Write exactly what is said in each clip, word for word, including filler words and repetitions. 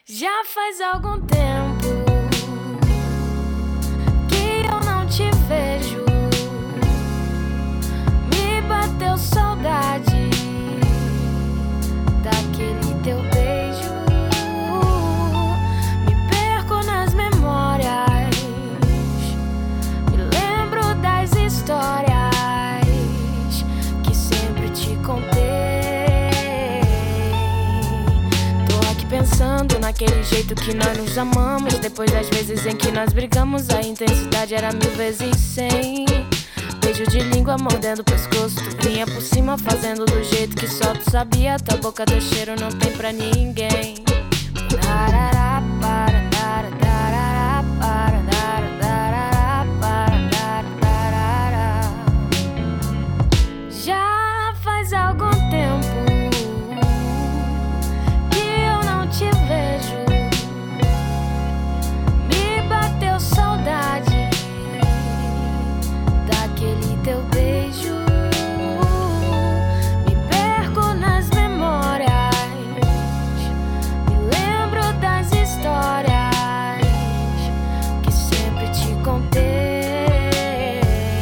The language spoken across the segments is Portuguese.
Já faz algum tempo que eu não te vejo. Me bateu saudade daquele teu beijo. Me perco nas memórias, me lembro das histórias que sempre te contei. Pensando naquele jeito que nós nos amamos. Depois das vezes em que nós brigamos, a intensidade era mil vezes cem. Beijo de língua mordendo o pescoço, tu vinha por cima fazendo do jeito que só tu sabia. Tua boca, teu cheiro não tem pra ninguém. Tarará, para, tarará, tarará, para, tarará, para, tarará. Já faz algum tempo te vejo, me bateu saudade daquele teu beijo. Me perco nas memórias, me lembro das histórias que sempre te contei.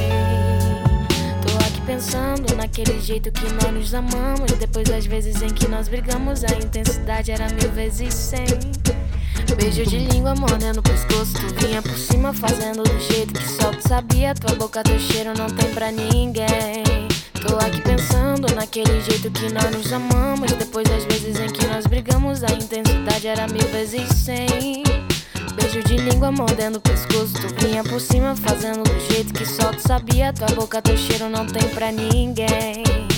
Tô aqui pensando naquele jeito que nós nos amamos. Depois das vezes em que nós brigamos, a intensidade era mil vezes cem. Beijo de língua mordendo o pescoço, tu vinha por cima fazendo do jeito que só tu sabia. Tua boca, teu cheiro não tem pra ninguém. Tô aqui pensando naquele jeito que nós nos amamos. Depois das vezes em que nós brigamos, a intensidade era mil vezes cem. Beijo de língua mordendo o pescoço, tu vinha por cima fazendo do jeito que só tu sabia. Tua boca, teu cheiro não tem pra ninguém.